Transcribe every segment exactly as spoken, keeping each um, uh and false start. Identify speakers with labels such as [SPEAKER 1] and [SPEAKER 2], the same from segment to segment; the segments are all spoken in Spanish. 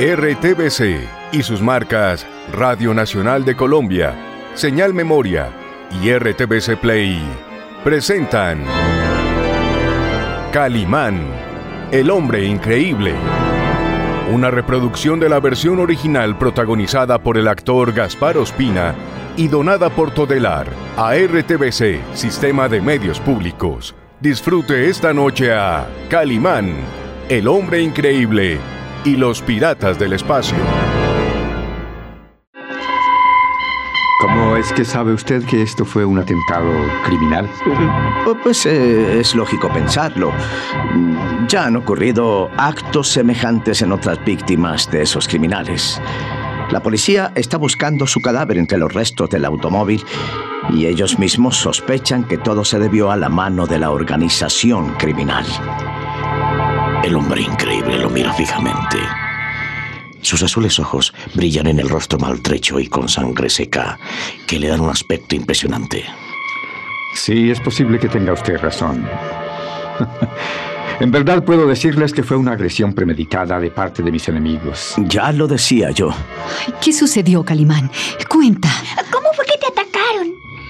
[SPEAKER 1] R T V C y sus marcas Radio Nacional de Colombia, Señal Memoria y R T V C Play presentan Calimán, el hombre increíble. Una reproducción de la versión original protagonizada por el actor Gaspar Ospina y donada por Todelar a R T V C, Sistema de Medios Públicos. Disfrute esta noche a Calimán, el hombre increíble y los piratas del espacio.
[SPEAKER 2] ¿Cómo es que sabe usted que esto fue un atentado criminal?
[SPEAKER 3] Pues eh, es lógico pensarlo. Ya han ocurrido actos semejantes en otras víctimas de esos criminales. La policía está buscando su cadáver entre los restos del automóvil y ellos mismos sospechan que todo se debió a la mano de la organización criminal.
[SPEAKER 4] El hombre increíble lo mira fijamente. Sus azules ojos brillan en el rostro maltrecho y con sangre seca, que le dan un aspecto impresionante.
[SPEAKER 2] Sí, es posible que tenga usted razón. En verdad puedo decirles que fue una agresión premeditada de parte de mis enemigos.
[SPEAKER 3] Ya lo decía yo.
[SPEAKER 5] ¿Qué sucedió, Calimán? Cuenta.
[SPEAKER 6] ¿Cómo fue que te atacaron?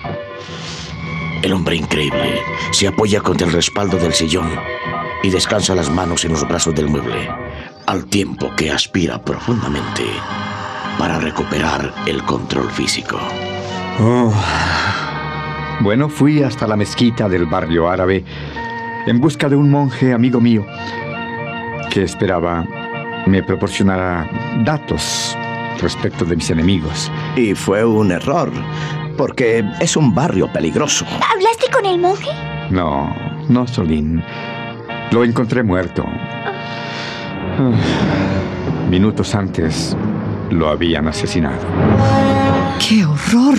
[SPEAKER 4] El hombre increíble se apoya contra el respaldo del sillón y descansa las manos en los brazos del mueble, al tiempo que aspira profundamente para recuperar el control físico.
[SPEAKER 2] Oh. Bueno, fui hasta la mezquita del barrio árabe en busca de un monje amigo mío que esperaba me proporcionara datos respecto de mis enemigos.
[SPEAKER 3] Y fue un error, porque es un barrio peligroso.
[SPEAKER 6] ¿Hablaste con el monje?
[SPEAKER 2] No, no, Solín. Lo encontré muerto. Uh, minutos antes lo habían asesinado.
[SPEAKER 5] ¡Qué horror!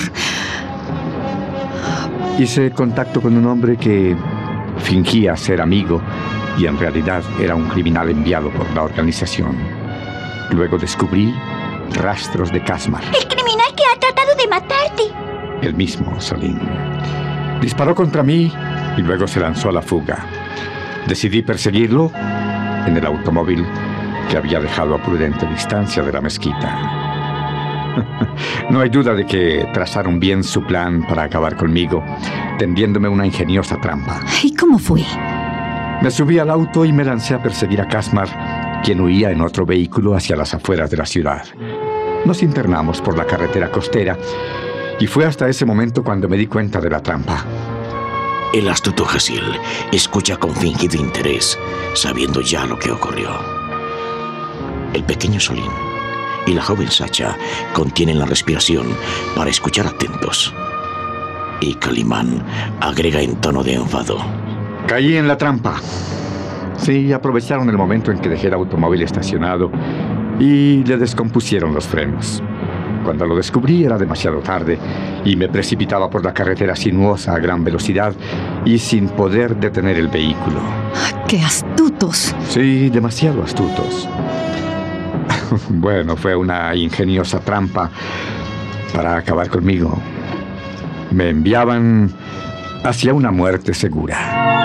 [SPEAKER 2] Hice contacto con un hombre que fingía ser amigo y en realidad era un criminal enviado por la organización. Luego descubrí rastros de Casmar.
[SPEAKER 6] El criminal que ha tratado de matarte.
[SPEAKER 2] El mismo, Solín. Disparó contra mí y luego se lanzó a la fuga. Decidí perseguirlo en el automóvil que había dejado a prudente distancia de la mezquita. No hay duda de que trazaron bien su plan para acabar conmigo, tendiéndome una ingeniosa trampa.
[SPEAKER 5] ¿Y cómo fue?
[SPEAKER 2] Me subí al auto y me lancé a perseguir a Casmar, quien huía en otro vehículo hacia las afueras de la ciudad. Nos internamos por la carretera costera y fue hasta ese momento cuando me di cuenta de la trampa.
[SPEAKER 4] El astuto Hasil escucha con fingido interés, sabiendo ya lo que ocurrió. El pequeño Solín y la joven Sacha contienen la respiración para escuchar atentos. Y Calimán agrega en tono de enfado:
[SPEAKER 2] Caí en la trampa. Sí, aprovecharon el momento en que dejé el automóvil estacionado y le descompusieron los frenos. Cuando lo descubrí era demasiado tarde y me precipitaba por la carretera sinuosa a gran velocidad y sin poder detener el vehículo.
[SPEAKER 5] ¡Qué astutos!
[SPEAKER 2] Sí, demasiado astutos. Bueno, fue una ingeniosa trampa para acabar conmigo. Me enviaban hacia una muerte segura.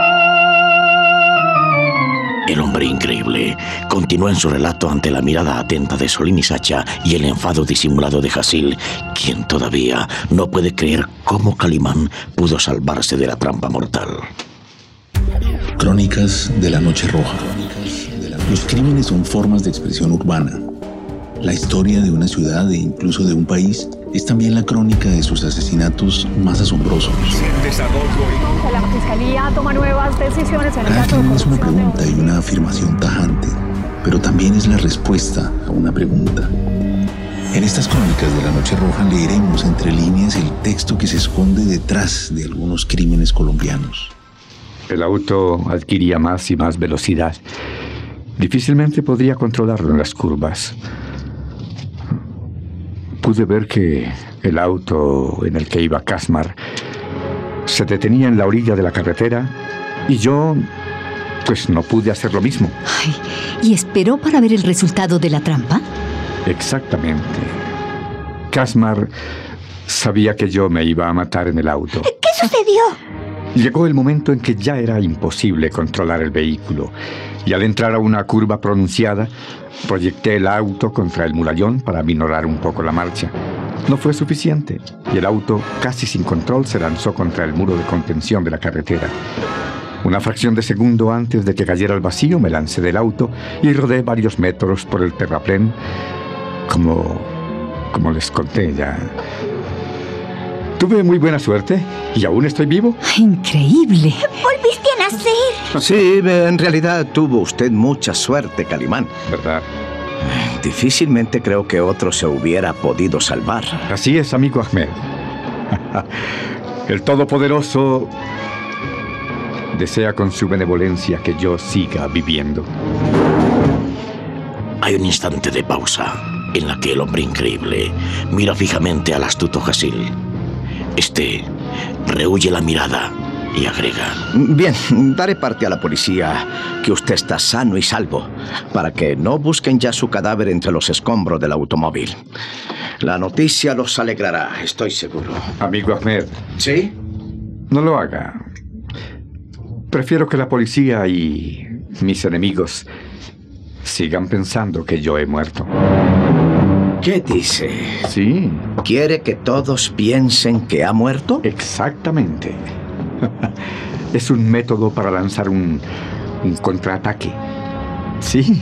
[SPEAKER 4] El hombre increíble continúa en su relato ante la mirada atenta de Solín y Sacha y el enfado disimulado de Hasil, quien todavía no puede creer cómo Calimán pudo salvarse de la trampa mortal.
[SPEAKER 7] Crónicas de la Noche Roja. Los crímenes son formas de expresión urbana. La historia de una ciudad e incluso de un país es también la crónica de sus asesinatos más asombrosos.
[SPEAKER 8] La Fiscalía toma nuevas decisiones en el
[SPEAKER 7] Cada
[SPEAKER 8] caso de
[SPEAKER 7] crimen es una
[SPEAKER 8] corrupción
[SPEAKER 7] pregunta y una afirmación tajante, pero también es la respuesta a una pregunta. En estas crónicas de la Noche Roja leeremos entre líneas el texto que se esconde detrás de algunos crímenes colombianos.
[SPEAKER 2] El auto adquiría más y más velocidad. Difícilmente podría controlarlo en las curvas. Pude ver que el auto en el que iba Casmar se detenía en la orilla de la carretera y yo, pues no pude hacer lo mismo.
[SPEAKER 5] Ay, ¿y esperó para ver el resultado de la trampa?
[SPEAKER 2] Exactamente. Casmar sabía que yo me iba a matar en el auto.
[SPEAKER 6] ¿Qué sucedió?
[SPEAKER 2] Llegó el momento en que ya era imposible controlar el vehículo y al entrar a una curva pronunciada, proyecté el auto contra el murallón para aminorar un poco la marcha. No fue suficiente y el auto, casi sin control, se lanzó contra el muro de contención de la carretera. Una fracción de segundo antes de que cayera al vacío, me lancé del auto y rodé varios metros por el terraplén, como, como les conté ya. Tuve muy buena suerte y aún estoy vivo.
[SPEAKER 5] ¡Increíble!
[SPEAKER 6] ¡Volviste a nacer!
[SPEAKER 3] Sí, en realidad tuvo usted mucha suerte, Calimán.
[SPEAKER 2] ¿Verdad?
[SPEAKER 3] Difícilmente creo que otro se hubiera podido salvar.
[SPEAKER 2] Así es, amigo Ahmed. El Todopoderoso desea con su benevolencia que yo siga viviendo.
[SPEAKER 4] Hay un instante de pausa en la que el hombre increíble mira fijamente al astuto Hasil. Este rehuye la mirada y agrega:
[SPEAKER 3] Bien, daré parte a la policía que usted está sano y salvo, para que no busquen ya su cadáver entre los escombros del automóvil. La noticia los alegrará, estoy seguro.
[SPEAKER 2] Amigo Ahmed.
[SPEAKER 3] ¿Sí?
[SPEAKER 2] No lo haga. Prefiero que la policía y mis enemigos sigan pensando que yo he muerto.
[SPEAKER 3] ¿Qué dice?
[SPEAKER 2] Sí.
[SPEAKER 3] ¿Quiere que todos piensen que ha muerto?
[SPEAKER 2] Exactamente. Es un método para lanzar un, un contraataque. Sí.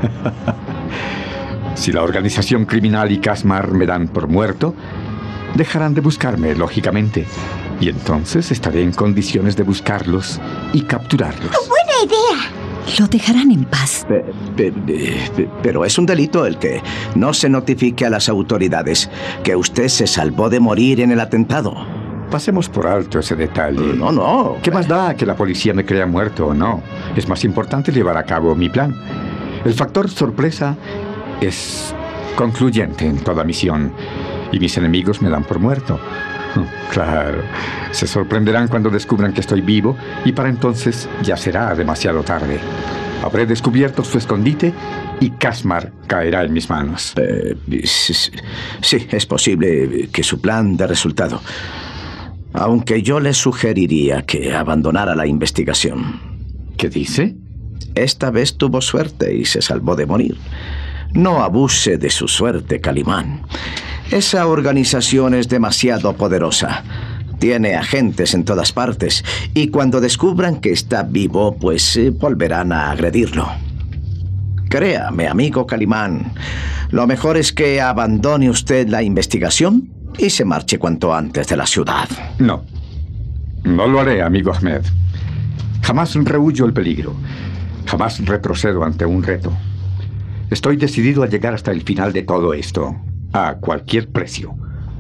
[SPEAKER 2] Si la organización criminal y Casmar me dan por muerto, dejarán de buscarme, lógicamente. Y entonces estaré en condiciones de buscarlos y capturarlos.
[SPEAKER 6] ¡Buena idea!
[SPEAKER 5] Lo dejarán en paz.
[SPEAKER 3] Pe- pe- pe- Pero es un delito el que no se notifique a las autoridades que usted se salvó de morir en el atentado.
[SPEAKER 2] Pasemos por alto ese detalle.
[SPEAKER 3] No, no.
[SPEAKER 2] ¿Qué más da que la policía me crea muerto o no? Es más importante llevar a cabo mi plan. El factor sorpresa es concluyente en toda misión y mis enemigos me dan por muerto. Claro, se sorprenderán cuando descubran que estoy vivo y para entonces ya será demasiado tarde. Habré descubierto su escondite y Casmar caerá en mis manos.
[SPEAKER 3] Eh, sí, sí, es posible que su plan dé resultado. Aunque yo le sugeriría que abandonara la investigación.
[SPEAKER 2] ¿Qué dice?
[SPEAKER 3] Esta vez tuvo suerte y se salvó de morir. No abuse de su suerte, Calimán. Esa organización es demasiado poderosa. Tiene agentes en todas partes. Y cuando descubran que está vivo, pues eh, volverán a agredirlo. Créame, amigo Calimán, lo mejor es que abandone usted la investigación y se marche cuanto antes de la ciudad.
[SPEAKER 2] No. No lo haré, amigo Ahmed. Jamás rehuyo el peligro. Jamás retrocedo ante un reto. Estoy decidido a llegar hasta el final de todo esto. A cualquier precio.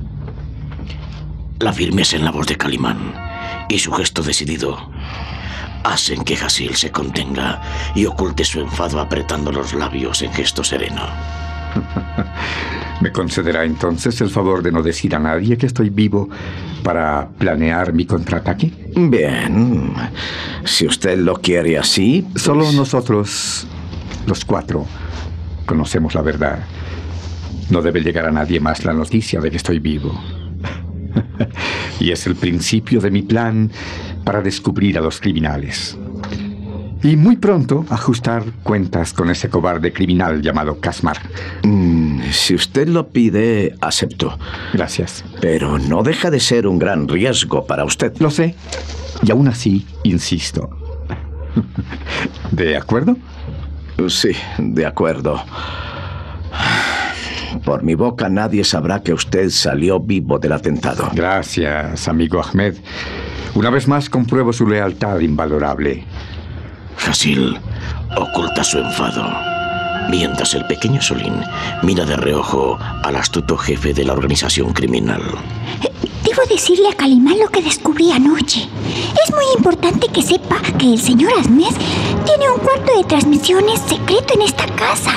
[SPEAKER 4] La firmeza en la voz de Calimán y su gesto decidido hacen que Hasil se contenga y oculte su enfado apretando los labios en gesto sereno.
[SPEAKER 2] ¿Me concederá entonces el favor de no decir a nadie que estoy vivo para planear mi contraataque?
[SPEAKER 3] Bien. Si usted lo quiere así... Pues...
[SPEAKER 2] Solo nosotros, los cuatro, conocemos la verdad. No debe llegar a nadie más la noticia de que estoy vivo. Y es el principio de mi plan para descubrir a los criminales. Y muy pronto ajustar cuentas con ese cobarde criminal llamado Casmar.
[SPEAKER 3] Mm, si usted lo pide, acepto.
[SPEAKER 2] Gracias.
[SPEAKER 3] Pero no deja de ser un gran riesgo para usted.
[SPEAKER 2] Lo sé. Y aún así, insisto. ¿De acuerdo?
[SPEAKER 3] Sí, de acuerdo. Por mi boca nadie sabrá que usted salió vivo del atentado.
[SPEAKER 2] Gracias, amigo Ahmed. Una vez más compruebo su lealtad invalorable.
[SPEAKER 4] Hasil oculta su enfado, mientras el pequeño Solín mira de reojo al astuto jefe de la organización criminal.
[SPEAKER 6] Debo decirle a Calimán lo que descubrí anoche. Es muy importante que sepa que el señor Ahmed tiene un cuarto de transmisiones secreto en esta casa.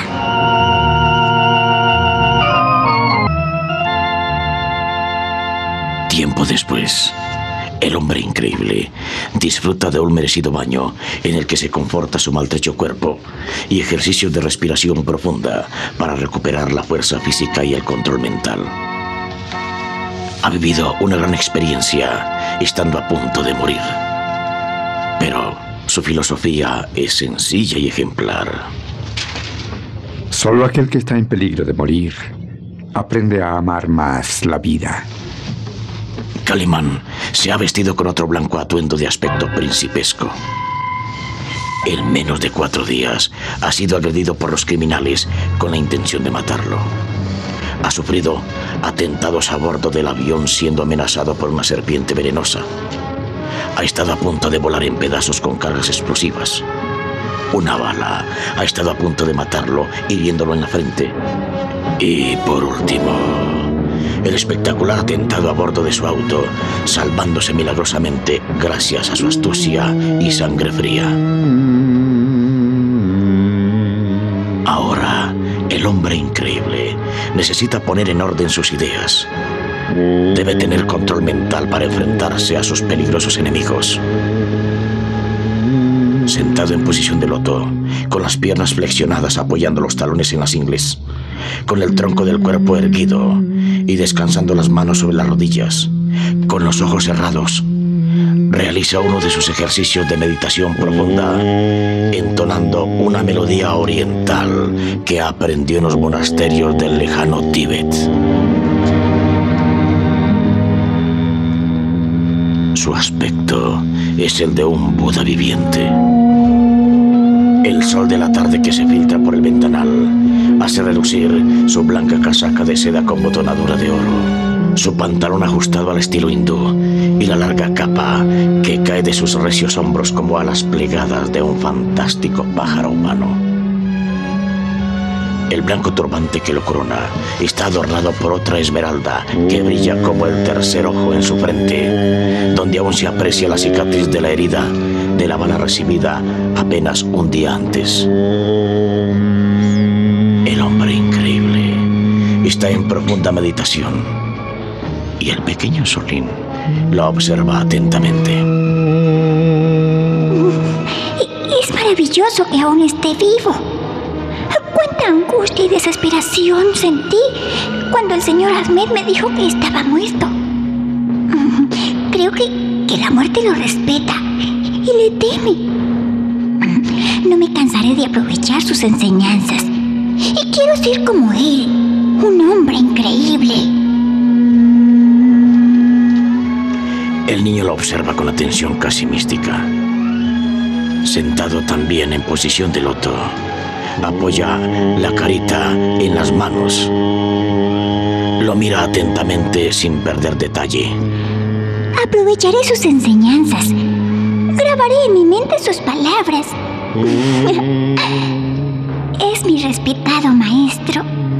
[SPEAKER 4] Tiempo después, el hombre increíble disfruta de un merecido baño en el que se conforta su maltrecho cuerpo y ejercicios de respiración profunda para recuperar la fuerza física y el control mental. Ha vivido una gran experiencia estando a punto de morir. Pero Su filosofía es sencilla y ejemplar.
[SPEAKER 2] Solo aquel que está en peligro de morir aprende a amar más la vida.
[SPEAKER 4] Calimán se ha vestido con otro blanco atuendo de aspecto principesco. En menos de cuatro días ha sido agredido por los criminales con la intención de matarlo. Ha sufrido atentados a bordo del avión siendo amenazado por una serpiente venenosa. Ha estado a punto de volar en pedazos con cargas explosivas. Una bala ha estado a punto de matarlo, hiriéndolo en la frente. Y por último, el espectacular atentado a bordo de su auto, salvándose milagrosamente gracias a su astucia y sangre fría. Ahora, el hombre increíble necesita poner en orden sus ideas. Debe tener control mental para enfrentarse a sus peligrosos enemigos. Sentado en posición de loto, con las piernas flexionadas apoyando los talones en las ingles, con el tronco del cuerpo erguido y descansando las manos sobre las rodillas, con los ojos cerrados, realiza uno de sus ejercicios de meditación profunda, entonando una melodía oriental que aprendió en los monasterios del lejano Tíbet. Su aspecto es el de un Buda viviente. El sol de la tarde que se filtra por el ventanal hace relucir su blanca casaca de seda con botonadura de oro, su pantalón ajustado al estilo hindú y la larga capa que cae de sus recios hombros como alas plegadas de un fantástico pájaro humano. El blanco turbante que lo corona está adornado por otra esmeralda que brilla como el tercer ojo en su frente, donde aún se aprecia la cicatriz de la herida de la bala recibida apenas un día antes. El hombre increíble está en profunda meditación y el pequeño Solín lo observa atentamente.
[SPEAKER 6] Es maravilloso que aún esté vivo. Cuánta angustia y desesperación sentí cuando el señor Ahmed me dijo que estaba muerto. Creo que, que la muerte lo respeta y le teme. No me cansaré de aprovechar sus enseñanzas y quiero ser como él, un hombre increíble.
[SPEAKER 4] El niño lo observa con atención casi mística. Sentado también en posición de loto, apoya la carita en las manos. Lo mira atentamente sin perder detalle.
[SPEAKER 6] Aprovecharé sus enseñanzas. Grabaré en mi mente sus palabras. Es mi respetado maestro.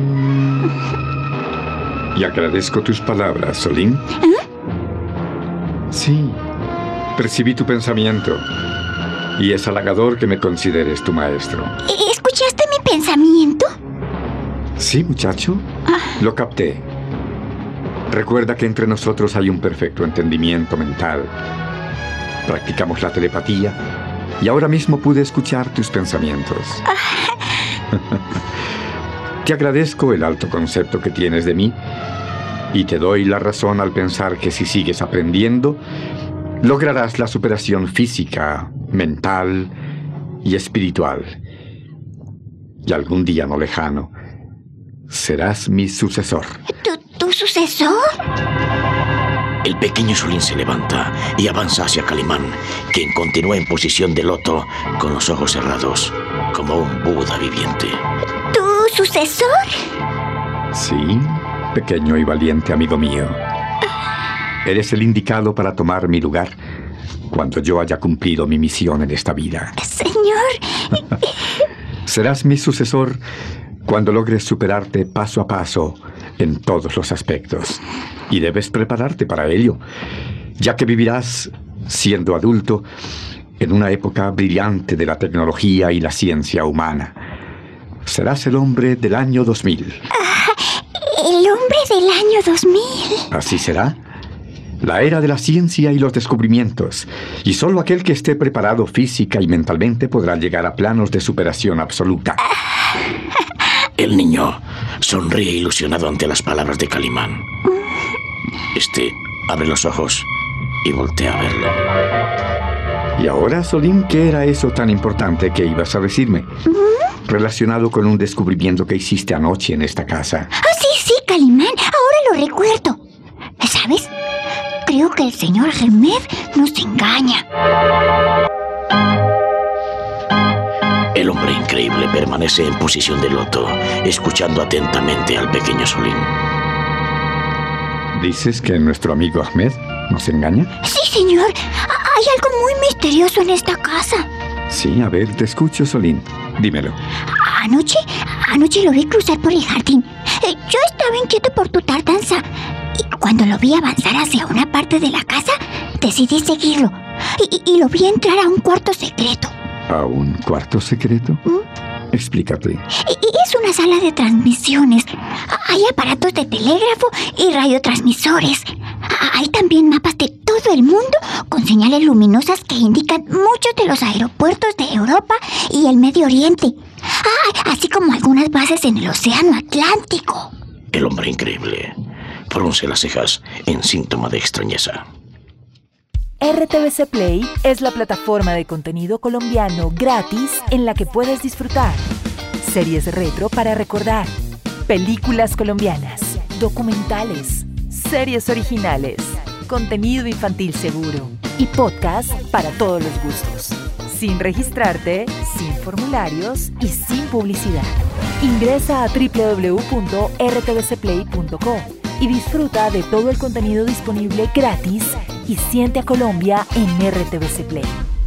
[SPEAKER 2] Y agradezco tus palabras, Solín.
[SPEAKER 6] ¿Eh?
[SPEAKER 2] Sí, percibí tu pensamiento. Y es halagador que me consideres tu maestro.
[SPEAKER 6] ¿Escuchaste mi pensamiento?
[SPEAKER 2] Sí, muchacho. Ah. Lo capté. Recuerda que entre nosotros hay un perfecto entendimiento mental. Practicamos la telepatía y ahora mismo pude escuchar tus pensamientos. Ah. Te agradezco el alto concepto que tienes de mí y te doy la razón al pensar que si sigues aprendiendo, lograrás la superación física, mental y espiritual. Y algún día no lejano, serás mi sucesor.
[SPEAKER 6] ¿Tu, tu sucesor?
[SPEAKER 4] El pequeño Solín se levanta y avanza hacia Calimán, quien continúa en posición de loto con los ojos cerrados, como un Buda viviente.
[SPEAKER 6] ¿Tu sucesor?
[SPEAKER 2] Sí, pequeño y valiente amigo mío. Eres el indicado para tomar mi lugar cuando yo haya cumplido mi misión en esta vida.
[SPEAKER 6] Señor.
[SPEAKER 2] Serás mi sucesor cuando logres superarte paso a paso en todos los aspectos. Y debes prepararte para ello, ya que vivirás, siendo adulto, en una época brillante de la tecnología y la ciencia humana. Serás el hombre del año dos mil.
[SPEAKER 6] Ah, ¿el hombre del año dos mil?
[SPEAKER 2] Así será. La era de la ciencia y los descubrimientos, y solo aquel que esté preparado física y mentalmente podrá llegar a planos de superación absoluta.
[SPEAKER 4] El niño sonríe ilusionado ante las palabras de Calimán. Este abre los ojos y voltea a verlo.
[SPEAKER 2] ¿Y ahora, Solín, qué era eso tan importante que ibas a decirme? ¿Mm? Relacionado con un descubrimiento que hiciste anoche en esta casa.
[SPEAKER 6] Ah, sí, sí, Calimán, ahora lo recuerdo. ¿Sabes? Creo que el señor Ahmed nos engaña.
[SPEAKER 4] El hombre increíble permanece en posición de loto, escuchando atentamente al pequeño Solín.
[SPEAKER 2] ¿Dices que nuestro amigo Ahmed nos engaña?
[SPEAKER 6] Sí, señor. Hay algo muy misterioso en esta casa.
[SPEAKER 2] Sí, a ver, te escucho, Solín. Dímelo.
[SPEAKER 6] Anoche, anoche lo vi cruzar por el jardín. Yo estaba inquieto por tu tardanza. Y cuando lo vi avanzar hacia una parte de la casa, decidí seguirlo. Y, y lo vi entrar a un cuarto secreto.
[SPEAKER 2] ¿A un cuarto secreto? ¿Mm? Explícate.
[SPEAKER 6] Es una sala de transmisiones. Hay aparatos de telégrafo y radiotransmisores. Hay también mapas de todo el mundo con señales luminosas que indican muchos de los aeropuertos de Europa y el Medio Oriente. Así como algunas bases en el Océano Atlántico.
[SPEAKER 4] El hombre increíble fruncia las cejas en síntoma de extrañeza.
[SPEAKER 9] R T V C Play es la plataforma de contenido colombiano gratis en la que puedes disfrutar series retro para recordar, películas colombianas, documentales, series originales, contenido infantil seguro y podcast para todos los gustos. Sin registrarte, sin formularios y sin publicidad. Ingresa a doble u doble u doble u punto r t v c play punto co y disfruta de todo el contenido disponible gratis y siente a Colombia en R T V C Play.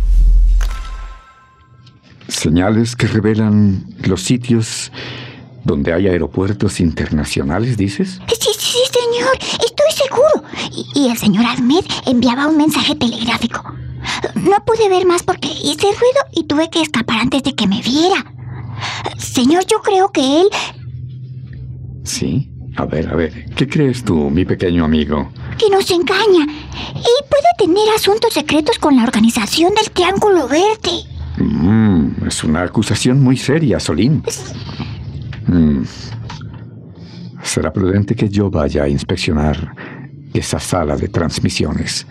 [SPEAKER 2] Señales que revelan los sitios donde hay aeropuertos internacionales, ¿dices?
[SPEAKER 6] Sí, sí, sí, señor. Estoy seguro. Y, y el señor Ahmed enviaba un mensaje telegráfico. No pude ver más porque hice ruido y tuve que escapar antes de que me viera. Señor, yo creo que él...
[SPEAKER 2] Sí. A ver, a ver, ¿qué crees tú, mi pequeño amigo?
[SPEAKER 6] Que nos engaña. Y puede tener asuntos secretos con la organización del Triángulo Verde.
[SPEAKER 2] Mm, es una acusación muy seria, Solín. Mm. Será prudente que yo vaya a inspeccionar esa sala de transmisiones.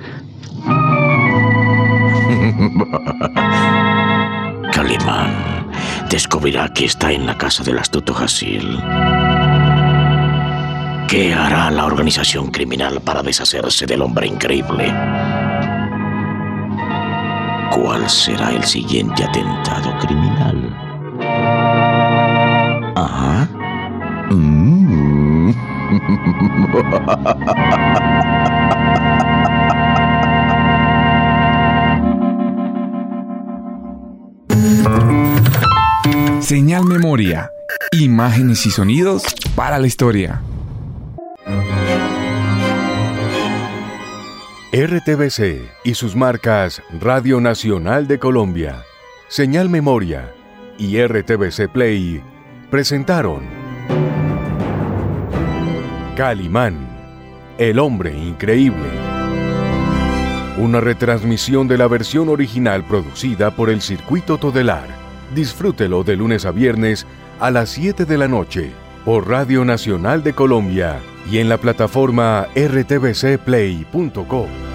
[SPEAKER 4] Calimán descubrirá que está en la casa del astuto Hasil. ¿Qué hará la organización criminal para deshacerse del hombre increíble? ¿Cuál será el siguiente atentado criminal? Ajá. Mm.
[SPEAKER 10] Señal Memoria. Imágenes y sonidos para la historia.
[SPEAKER 1] R T V C y sus marcas Radio Nacional de Colombia, Señal Memoria y R T V C Play presentaron Calimán, el hombre increíble. Una retransmisión de la versión original producida por el Circuito Todelar. Disfrútelo de lunes a viernes a las siete de la noche por Radio Nacional de Colombia y en la plataforma r t v c play punto co.